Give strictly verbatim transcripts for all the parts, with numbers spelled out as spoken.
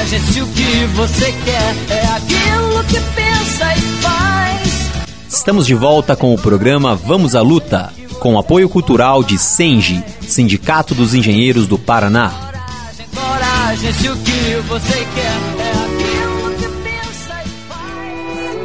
coragem, se o que você quer é aquilo que pensa e faz. Estamos de volta com o programa Vamos à Luta, com apoio cultural de Sengi, Sindicato dos Engenheiros do Paraná. Coragem, coragem, se o que você quer é aquilo que pensa e faz.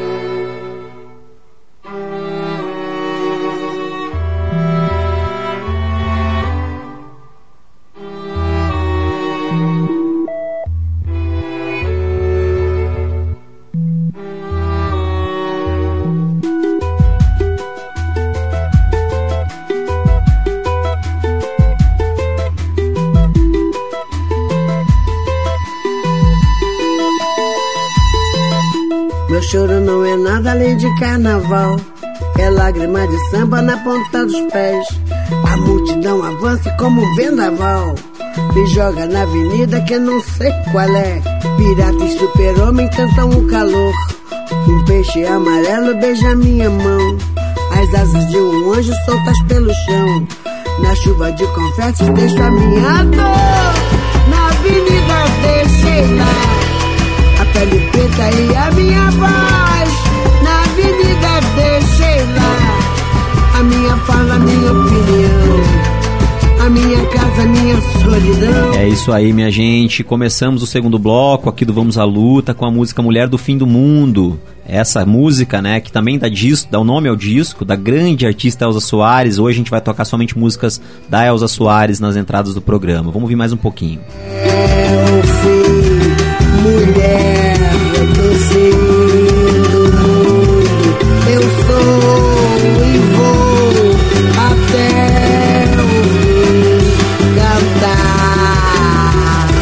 Meu choro não é nada além de carnaval, é lágrima de samba na ponta dos pés. A multidão avança como um vendaval, me joga na avenida que eu não sei qual é. Pirata e super-homem tentam o calor, um peixe amarelo beija minha mão. As asas de um anjo soltas pelo chão, na chuva de confetes deixo a minha dor. Na avenida deixei lá a pele preta e a minha voz. Na avenida deixei lá a minha fala, a minha opinião, a minha casa, a minha solidão. É isso aí, minha gente. Começamos o segundo bloco aqui do Vamos à Luta com a música Mulher do Fim do Mundo. Essa música, né, que também dá, disco, dá o nome ao disco, da grande artista Elza Soares. Hoje a gente vai tocar somente músicas da Elza Soares nas entradas do programa. Vamos ouvir mais um pouquinho. É o fim, mulher do fim do mundo. Eu sou e vou até o fim cantar.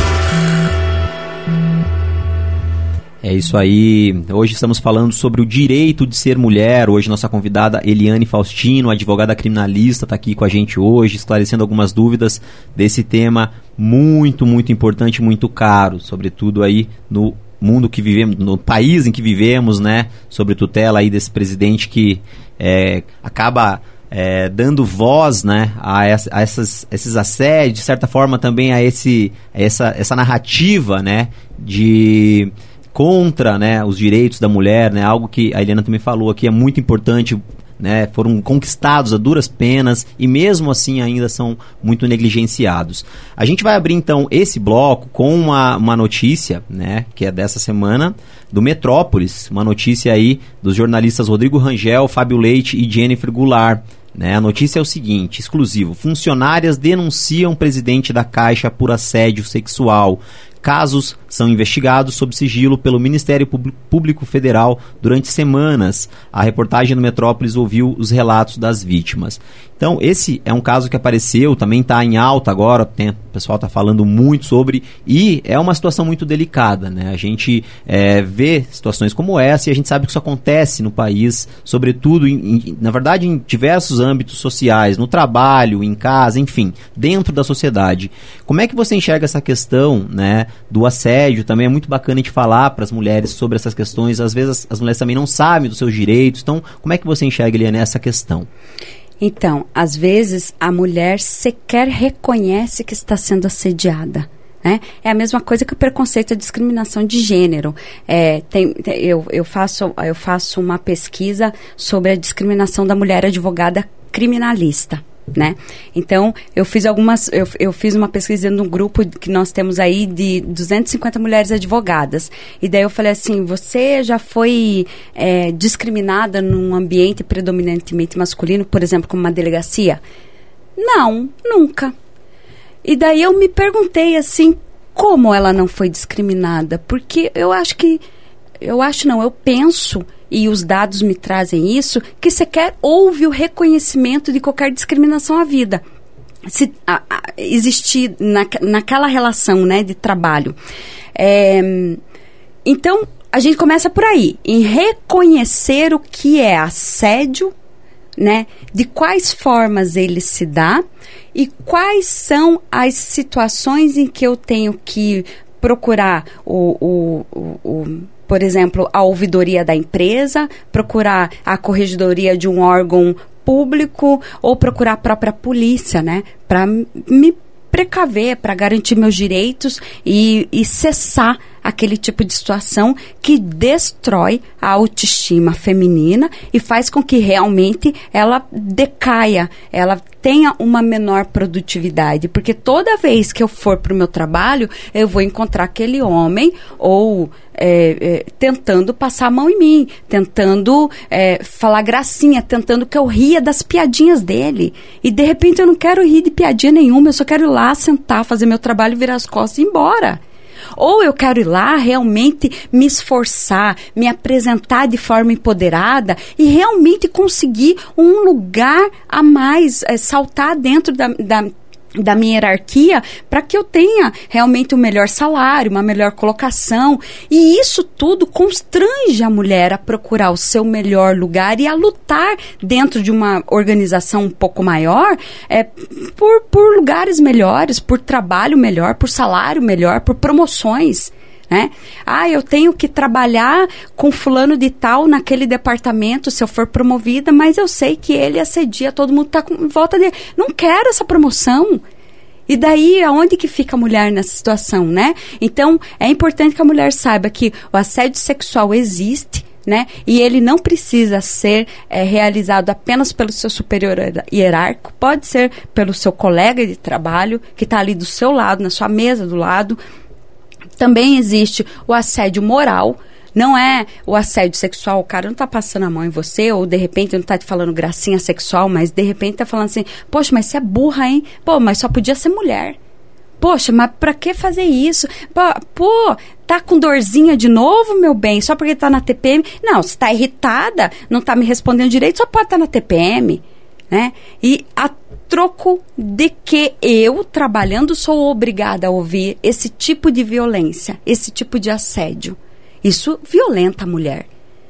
É isso aí. Hoje estamos falando sobre o direito de ser mulher. Hoje nossa convidada Eliane Faustino, advogada criminalista, está aqui com a gente hoje, esclarecendo algumas dúvidas desse tema muito, muito importante, muito caro, sobretudo aí no mundo que vivemos, no país em que vivemos, né? Sobre tutela aí desse presidente que é, acaba é, dando voz, né, a, essa, a essas, esses assédios, de certa forma também a esse, essa, essa narrativa, né, de contra, né, os direitos da mulher, né, algo que a Eliana também falou aqui, é muito importante, né, foram conquistados a duras penas e mesmo assim ainda são muito negligenciados. A gente vai abrir então esse bloco com uma, uma notícia, né, que é dessa semana, do Metrópolis, uma notícia aí dos jornalistas Rodrigo Rangel, Fábio Leite e Jennifer Goulart. Né, a notícia é o seguinte, exclusivo: funcionárias denunciam presidente da Caixa por assédio sexual. Casos são investigados sob sigilo pelo Ministério Público Federal durante semanas. A reportagem do Metrópolis ouviu os relatos das vítimas. Então, esse é um caso que apareceu, também está em alta agora, tem, o pessoal está falando muito sobre, e é uma situação muito delicada, né? A gente é, vê situações como essa e a gente sabe que isso acontece no país, sobretudo, em, em, na verdade, em diversos âmbitos sociais, no trabalho, em casa, enfim, dentro da sociedade. Como é que você enxerga essa questão, né, do assédio? Também é muito bacana a gente falar para as mulheres sobre essas questões. Às vezes as, as mulheres também não sabem dos seus direitos. Então, como é que você enxerga, Eliane, essa questão? Então, às vezes a mulher sequer reconhece que está sendo assediada. Né? É a mesma coisa que o preconceito e a discriminação de gênero. É, tem, tem, eu, eu, faço, eu faço uma pesquisa sobre a discriminação da mulher advogada criminalista. Né? Então, eu fiz algumas, eu, eu fiz uma pesquisa num grupo que nós temos aí de duzentas e cinquenta mulheres advogadas. E daí eu falei assim, você já foi é, discriminada num ambiente predominantemente masculino, por exemplo, como uma delegacia? Não, nunca. E daí eu me perguntei assim, como ela não foi discriminada? Porque eu acho que, eu acho não, eu penso, e os dados me trazem isso, que sequer houve o reconhecimento de qualquer discriminação à vida. Se a, a, existir na, naquela relação, né, de trabalho. É, então, a gente começa por aí, em reconhecer o que é assédio, né, de quais formas ele se dá e quais são as situações em que eu tenho que procurar o... o, o, o por exemplo, a ouvidoria da empresa, procurar a corregedoria de um órgão público ou procurar a própria polícia, né? Para me precaver, para garantir meus direitos e, e cessar aquele tipo de situação que destrói a autoestima feminina e faz com que realmente ela decaia, ela tenha uma menor produtividade, porque toda vez que eu for para o meu trabalho, eu vou encontrar aquele homem ou é, é, tentando passar a mão em mim, tentando é, falar gracinha, tentando que eu ria das piadinhas dele. E de repente eu não quero rir de piadinha nenhuma, eu só quero ir lá, sentar, fazer meu trabalho, virar as costas e ir embora. Ou eu quero ir lá realmente me esforçar, me apresentar de forma empoderada e realmente conseguir um lugar a mais, é, saltar dentro da, da, da minha hierarquia para que eu tenha realmente um melhor salário, uma melhor colocação. E isso tudo constrange a mulher a procurar o seu melhor lugar e a lutar dentro de uma organização um pouco maior é, por, por lugares melhores, por trabalho melhor, por salário melhor, por promoções. Né? Ah, eu tenho que trabalhar com fulano de tal naquele departamento se eu for promovida, mas eu sei que ele assedia, todo mundo está em volta dele. Não quero essa promoção. E daí, aonde que fica a mulher nessa situação, né? Então, é importante que a mulher saiba que o assédio sexual existe, né? E ele não precisa ser é, realizado apenas pelo seu superior hierárquico, pode ser pelo seu colega de trabalho, que está ali do seu lado, na sua mesa do lado. Também existe o assédio moral, não é o assédio sexual, o cara não está passando a mão em você, ou de repente não está te falando gracinha sexual, mas de repente está falando assim, poxa, mas você é burra, hein? Pô, mas só podia ser mulher. Poxa, mas pra que fazer isso? Pô, pô, tá com dorzinha de novo, meu bem, só porque tá na T P M? Não, se tá irritada, não tá me respondendo direito, só pode estar na T P M, né? E a troco de que eu, trabalhando, sou obrigada a ouvir esse tipo de violência, esse tipo de assédio. Isso violenta a mulher.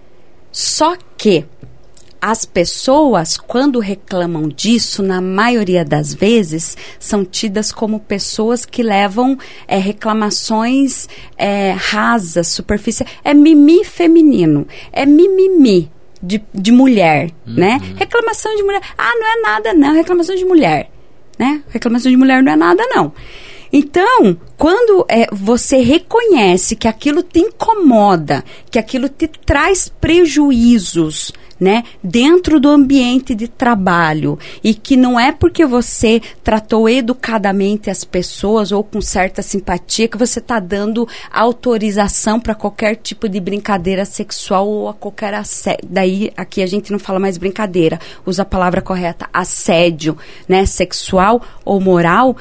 Só que as pessoas, quando reclamam disso, na maioria das vezes, são tidas como pessoas que levam é, reclamações é, rasas, superficiais. É mimi feminino, é mimimi. De, de mulher, uhum. né? Reclamação de mulher. Ah, não é nada, não. Reclamação de mulher, né? Reclamação de mulher não é nada, não. Então, quando é, você reconhece que aquilo te incomoda, que aquilo te traz prejuízos, né, dentro do ambiente de trabalho, e que não é porque você tratou educadamente as pessoas ou com certa simpatia que você está dando autorização para qualquer tipo de brincadeira sexual ou a qualquer assédio. Daí, aqui a gente não fala mais brincadeira, usa a palavra correta, assédio, né, sexual ou moral.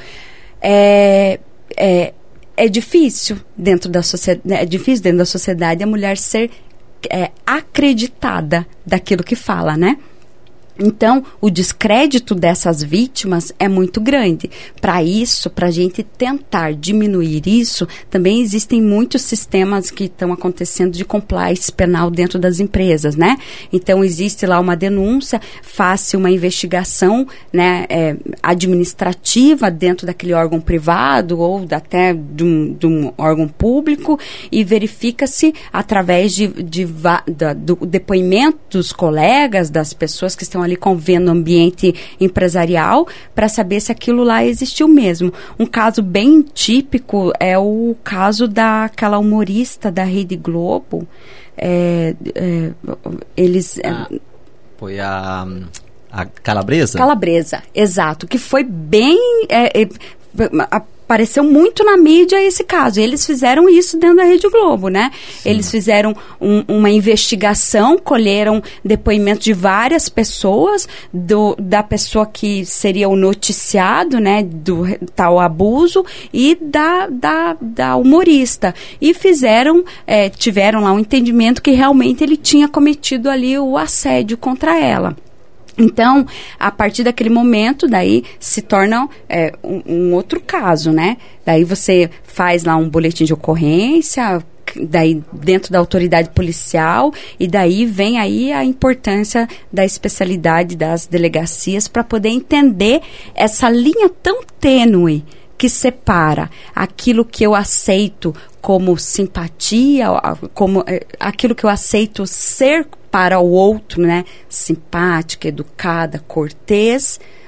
É, é, é difícil dentro da sociedade, é difícil dentro da sociedade a mulher ser é, acreditada daquilo que fala, né? Então, o descrédito dessas vítimas é muito grande. Para isso, para a gente tentar diminuir isso, também existem muitos sistemas que estão acontecendo de compliance penal dentro das empresas, né? Então, existe lá uma denúncia, faz-se uma investigação, né, é, administrativa dentro daquele órgão privado ou até de um, de um órgão público e verifica-se através de, de, de, do depoimento dos colegas, das pessoas que estão ali convivendo no ambiente empresarial, para saber se aquilo lá existiu mesmo. Um caso bem típico é o caso daquela humorista da Rede Globo. É, é, eles... Ah, foi a, a Calabresa? Calabresa, exato. Que foi bem... É, é, a, apareceu muito na mídia esse caso. Eles fizeram isso dentro da Rede Globo, né? Sim. Eles fizeram um, uma investigação, colheram depoimentos de várias pessoas, do, da pessoa que seria o noticiado, né, do tal abuso, e da, da, da humorista. E fizeram, é, tiveram lá um entendimento que realmente ele tinha cometido ali o assédio contra ela. Então, a partir daquele momento, daí se torna é, um, um outro caso, né? Daí você faz lá um boletim de ocorrência, daí dentro da autoridade policial, e daí vem aí a importância da especialidade das delegacias para poder entender essa linha tão tênue que separa aquilo que eu aceito como simpatia, como aquilo que eu aceito ser para o outro, né, simpática, educada, cortês,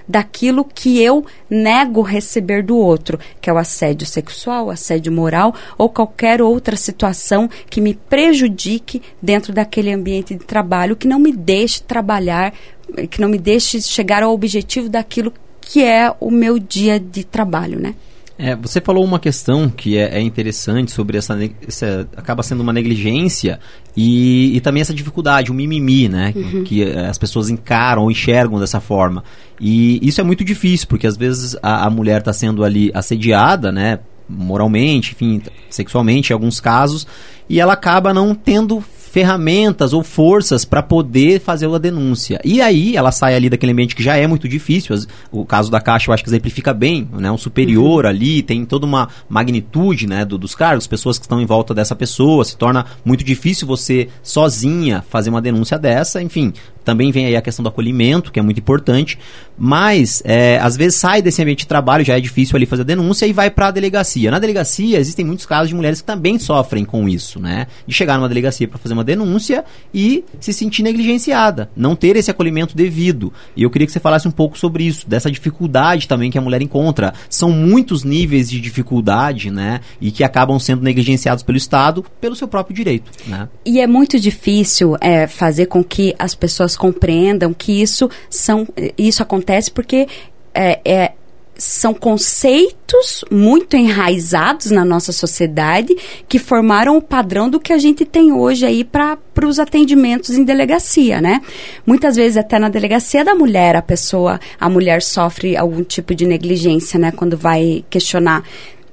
daquilo que eu nego receber do outro, que é o assédio sexual, o assédio moral ou qualquer outra situação que me prejudique dentro daquele ambiente de trabalho, que não me deixe trabalhar, que não me deixe chegar ao objetivo daquilo que é o meu dia de trabalho, né? É, você falou uma questão que é, é interessante sobre essa, essa... acaba sendo uma negligência e, e também essa dificuldade, o mimimi, né? Uhum. Que, que as pessoas encaram ou enxergam dessa forma. E isso é muito difícil, porque às vezes a, a mulher está sendo ali assediada, né? Moralmente, enfim, sexualmente em alguns casos, e ela acaba não tendo ferramentas ou forças para poder fazer a denúncia. E aí ela sai ali daquele ambiente que já é muito difícil. O caso da Caixa eu acho que exemplifica bem, né? Um superior uhum. ali, tem toda uma magnitude, né, do, dos cargos, pessoas que estão em volta dessa pessoa, se torna muito difícil você sozinha fazer uma denúncia dessa, enfim. Também vem aí a questão do acolhimento, que é muito importante, mas é, às vezes sai desse ambiente de trabalho, já é difícil ali fazer a denúncia e vai para a delegacia. Na delegacia existem muitos casos de mulheres que também sofrem com isso, né? De chegar numa delegacia para fazer uma denúncia e se sentir negligenciada, não ter esse acolhimento devido. E eu queria que você falasse um pouco sobre isso, dessa dificuldade também que a mulher encontra. São muitos níveis de dificuldade, né? E que acabam sendo negligenciados pelo Estado, pelo seu próprio direito, né? E é muito difícil é, fazer com que as pessoas compreendam que isso, são, isso acontece porque é, é, são conceitos muito enraizados na nossa sociedade que formaram o padrão do que a gente tem hoje aí para os atendimentos em delegacia, né? Muitas vezes até na delegacia da mulher, a pessoa, a mulher sofre algum tipo de negligência, né? Quando vai questionar.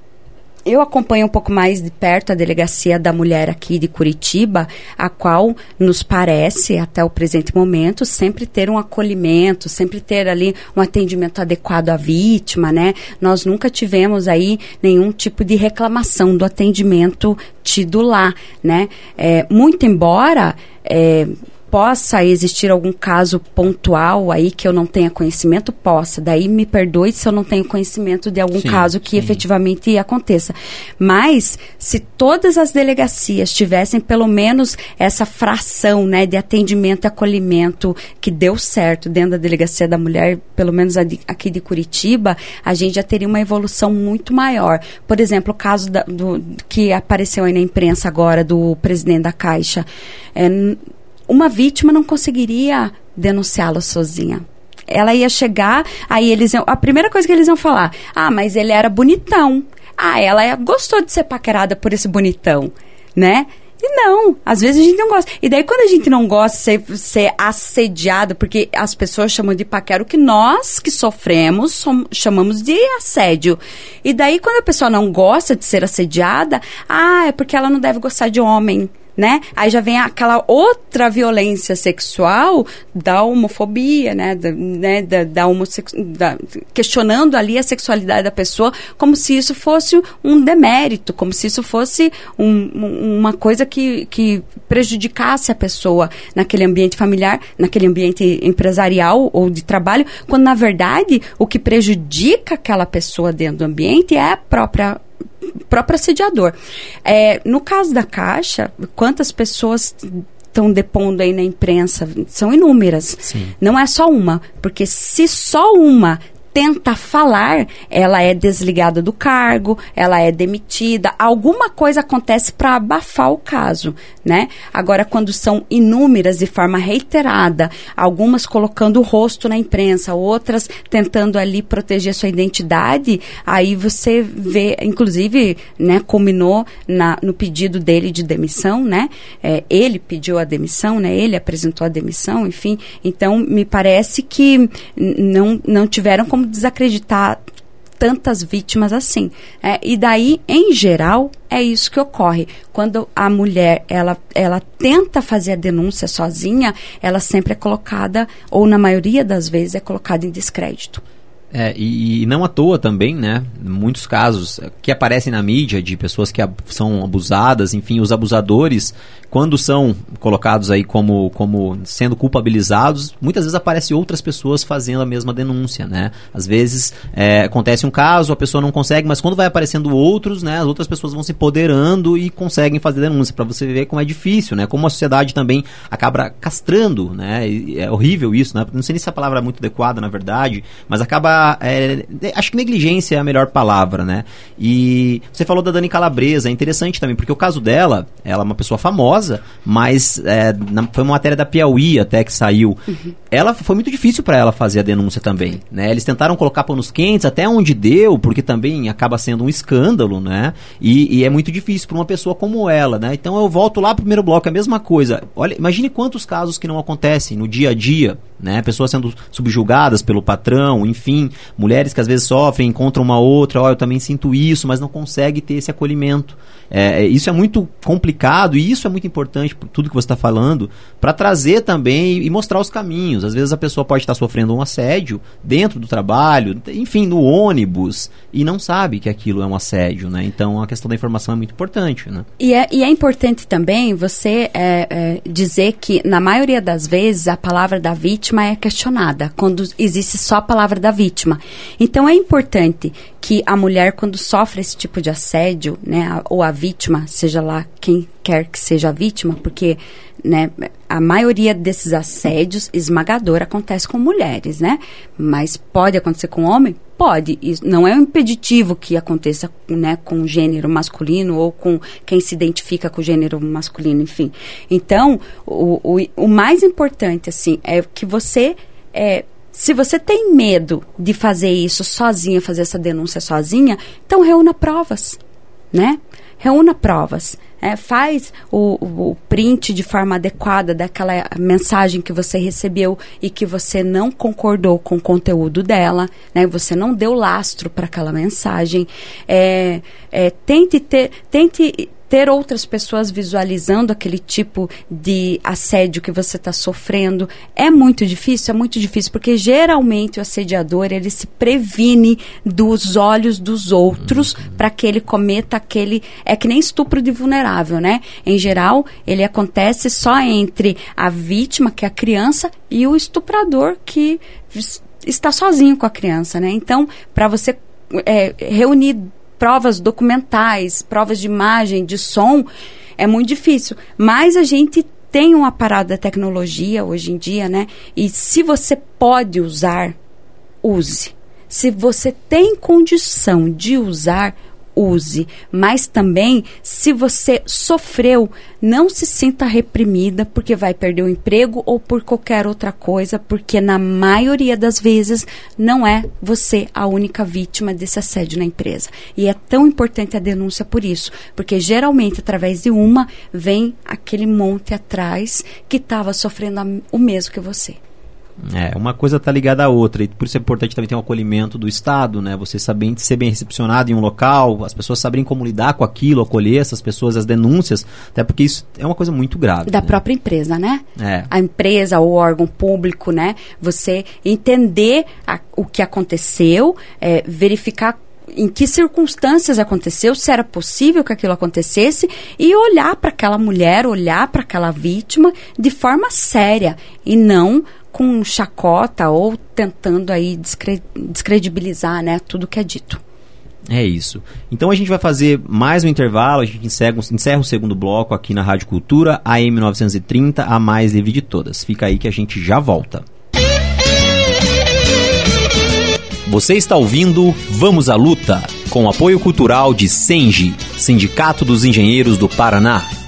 Eu acompanho um pouco mais de perto a Delegacia da Mulher aqui de Curitiba, a qual nos parece, até o presente momento, sempre ter um acolhimento, sempre ter ali um atendimento adequado à vítima, né? Nós nunca tivemos aí nenhum tipo de reclamação do atendimento tido lá, né? É, muito embora... É, possa existir algum caso pontual aí que eu não tenha conhecimento, possa. Daí me perdoe se eu não tenho conhecimento de algum sim, caso que sim. efetivamente aconteça. Mas, se todas as delegacias tivessem pelo menos essa fração, né, de atendimento e acolhimento que deu certo dentro da Delegacia da Mulher, pelo menos aqui de Curitiba, a gente já teria uma evolução muito maior. Por exemplo, o caso da, do, que apareceu aí na imprensa agora do presidente da Caixa. É, uma vítima não conseguiria denunciá-lo sozinha. Ela ia chegar, aí eles iam, a primeira coisa que eles iam falar, ah, mas ele era bonitão. Ah, ela gostou de ser paquerada por esse bonitão, né? E não, às vezes a gente não gosta. E daí quando a gente não gosta de ser, ser assediado, porque as pessoas chamam de paquera o que nós que sofremos som, chamamos de assédio. E daí quando a pessoa não gosta de ser assediada, ah, é porque ela não deve gostar de homem. Né? Aí já vem aquela outra violência sexual da homofobia, né? Da, né? da, da homossexu... da... questionando ali a sexualidade da pessoa como se isso fosse um demérito, como se isso fosse um, uma coisa que, que prejudicasse a pessoa naquele ambiente familiar, naquele ambiente empresarial ou de trabalho, quando na verdade o que prejudica aquela pessoa dentro do ambiente é a própria próprio assediador. É, no caso da Caixa, quantas pessoas estão depondo aí na imprensa? São inúmeras. Sim. Não é só uma, porque se só uma tenta falar, ela é desligada do cargo, ela é demitida, alguma coisa acontece para abafar o caso, né? Agora, quando são inúmeras de forma reiterada, algumas colocando o rosto na imprensa, outras tentando ali proteger sua identidade, aí você vê, inclusive, né, culminou na, no pedido dele de demissão, né? É, ele pediu a demissão, né? Ele apresentou a demissão, enfim. Então, me parece que não, não tiveram como desacreditar tantas vítimas assim. É, e daí, em geral, é isso que ocorre. Quando a mulher, ela, ela tenta fazer a denúncia sozinha, ela sempre é colocada, ou na maioria das vezes, é colocada em descrédito. É, e, e não à toa também, né, muitos casos que aparecem na mídia de pessoas que ab- são abusadas, enfim, os abusadores, quando são colocados aí como, como sendo culpabilizados, muitas vezes aparecem outras pessoas fazendo a mesma denúncia, né, às vezes é, acontece um caso, a pessoa não consegue, mas quando vai aparecendo outros, né, as outras pessoas vão se empoderando e conseguem fazer denúncia, para você ver como é difícil, né, como a sociedade também acaba castrando, né, e é horrível isso, né, não sei nem se a palavra é muito adequada, na verdade, mas acaba É, acho que negligência é a melhor palavra, né? E você falou da Dani Calabresa, é interessante também, porque o caso dela, ela é uma pessoa famosa, mas é, na, foi uma matéria da Piauí até que saiu. Uhum. Ela, foi muito difícil para ela fazer a denúncia também, né? Eles tentaram colocar panos quentes até onde deu, porque também acaba sendo um escândalo, né? E, e é muito difícil para uma pessoa como ela, né? Então eu volto lá pro primeiro bloco, é a mesma coisa. Olha, imagine quantos casos que não acontecem no dia a dia, né? Pessoas sendo subjugadas pelo patrão, enfim, mulheres que às vezes sofrem, encontram uma outra, ó, oh, eu também sinto isso, mas não consegue ter esse acolhimento. É, isso é muito complicado e isso é muito importante por tudo que você está falando, para trazer também e mostrar os caminhos. Às vezes a pessoa pode estar sofrendo um assédio dentro do trabalho, enfim, no ônibus, e não sabe que aquilo é um assédio, né? Então a questão da informação é muito importante, né? E é, e é importante também você é, é, dizer que na maioria das vezes a palavra da vítima é questionada, quando existe só a palavra da vítima. Então é importante que a mulher, quando sofre esse tipo de assédio, né, a, ou a vítima, seja lá quem quer que seja a vítima, porque, né, a maioria desses assédios esmagador acontece com mulheres, né? Mas pode acontecer com homem? Pode. Isso não é um impeditivo que aconteça, né, com o gênero masculino ou com quem se identifica com o gênero masculino, enfim. Então, o, o, o mais importante, assim, é que você... É, se você tem medo de fazer isso sozinha, fazer essa denúncia sozinha, então reúna provas, né? Reúna provas. É, faz o, o, o print de forma adequada daquela mensagem que você recebeu e que você não concordou com o conteúdo dela, né? Você não deu lastro para aquela mensagem. É, é, tente ter... Tente ter outras pessoas visualizando aquele tipo de assédio que você está sofrendo. É muito difícil, é muito difícil, porque geralmente o assediador, ele se previne dos olhos dos outros uhum. para que ele cometa aquele... É que nem estupro de vulnerável, né? Em geral, ele acontece só entre a vítima, que é a criança, e o estuprador, que está sozinho com a criança, né? Então, para você é, reunir provas documentais, provas de imagem, de som, é muito difícil. Mas a gente tem um aparato da tecnologia hoje em dia, né? E se você pode usar, use. Se você tem condição de usar, use. Mas também, se você sofreu, não se sinta reprimida porque vai perder o emprego ou por qualquer outra coisa, porque na maioria das vezes não é você a única vítima desse assédio na empresa. E é tão importante a denúncia por isso, porque geralmente através de uma vem aquele monte atrás que estava sofrendo a, o mesmo que você. É, uma coisa está ligada à outra, e por isso é importante também ter um acolhimento do Estado, né? Você saber ser bem recepcionado em um local, as pessoas saberem como lidar com aquilo, acolher essas pessoas, as denúncias, até porque isso é uma coisa muito grave. Da né? própria empresa, né? É. A empresa, o órgão público, né? Você entender a, o que aconteceu, é, verificar em que circunstâncias aconteceu, se era possível que aquilo acontecesse, e olhar para aquela mulher, olhar para aquela vítima de forma séria, e não com chacota ou tentando aí descre- descredibilizar, né, tudo que é dito. É isso. Então a gente vai fazer mais um intervalo, a gente encerra, encerra o segundo bloco aqui na Rádio Cultura, A M novecentos e trinta, a mais livre de todas. Fica aí que a gente já volta. Você está ouvindo Vamos à Luta, com apoio cultural de Sengi, Sindicato dos Engenheiros do Paraná.